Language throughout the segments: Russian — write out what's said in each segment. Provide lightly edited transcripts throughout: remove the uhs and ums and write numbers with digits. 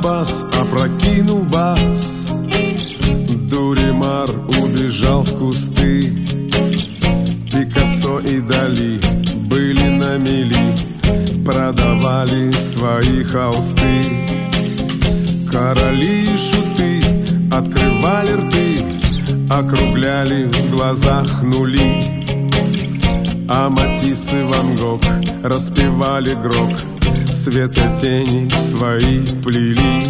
контрабас опрокинул бас. Дуримар убежал в кусты. Пикассо и Дали были на мели, продавали свои холсты. Короли и шуты открывали рты, округляли в глазах нули. А Матисс и Ван Гог распевали грок, светотени свои плели.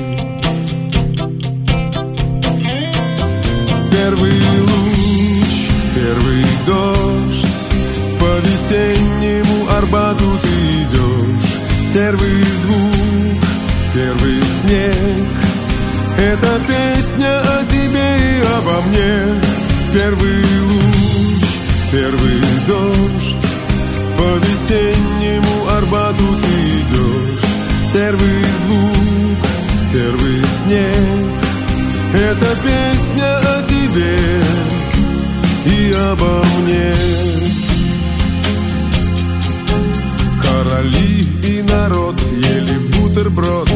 Первый луч, первый дождь, по весеннему Арбату ты идешь. Первый звук, первый снег, это песня о тебе и обо мне. Первый луч, первый дождь, по весеннему Арбату ты идешь. Первый звук, первый снег, это песня о тебе и обо мне. Короли и народ ели бутерброд,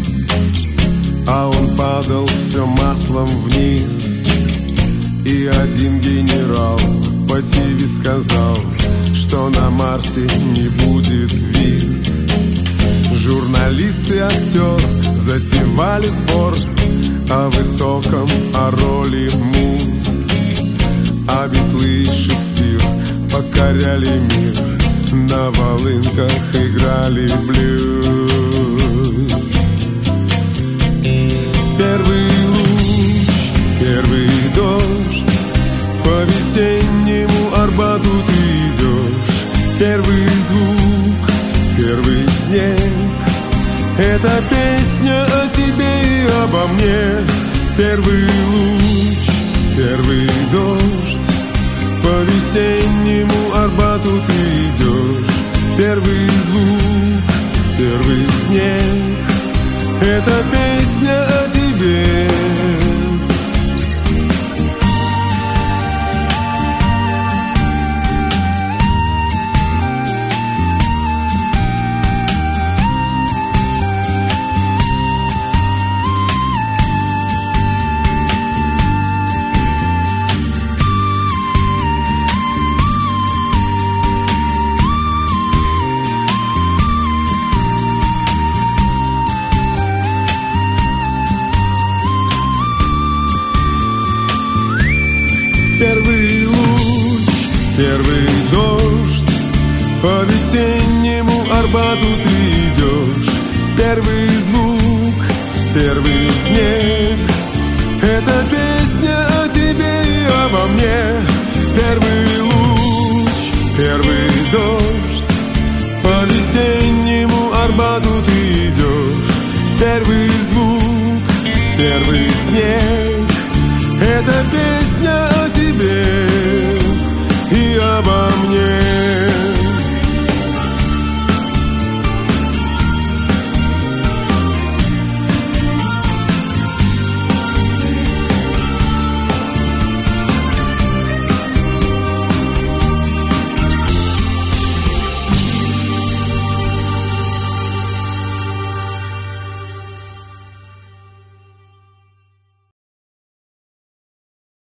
а он падал все маслом вниз. И один генерал по ТВ сказал, что на Марсе не будет виз. Журналист и актер затевали спор о высоком, о роли муз. А Битлы и Шекспир покоряли мир, на волынках играли блюз. Первый луч, первый дождь, по весеннему Арбату ты идешь. Первый звук, первый снег, это песня о тебе и обо мне. Первый луч, первый дождь, по весеннему Арбату ты идешь. Первый звук, первый снег, это песня о тебе. Первый луч, первый дождь, по весеннему Арбату ты идешь. Первый звук, первый снег, это песня о тебе и обо мне. Первый луч, первый дождь, по весеннему Арбату ты идешь. Первый звук, первый снег, это песня о тебе и обо мне.